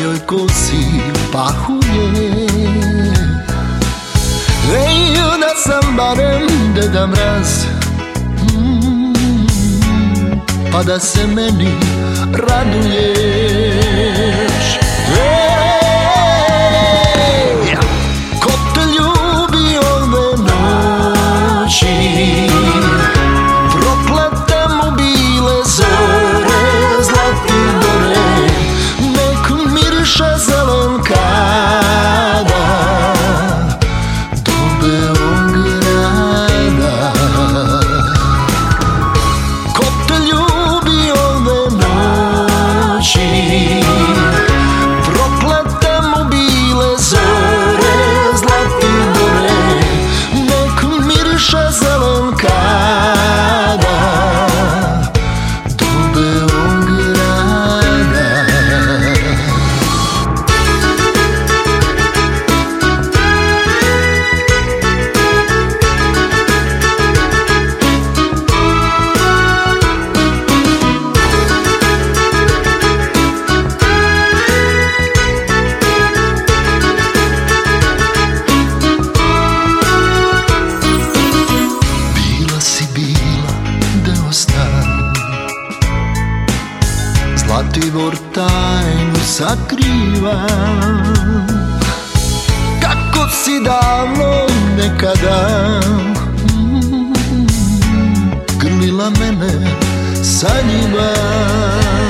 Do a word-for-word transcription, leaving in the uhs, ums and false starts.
tvojoj kosi pahuje. Ej, da sam barem Deda Mraz, mm, pa da se meni raduješ. Ej, ko te ljubi ove noći, proklete mu bile zore, zlati gore, nek miriše zelen kada do Beograda. Ko te ljubi ove noći, proklete mu bile zore, zlati gore, nek miriše zelen kada do Beograda. Bila si bila deo sna, Zlatibor tajnu sakriva. Kako si davno nekada mm, grlila mene sa njima.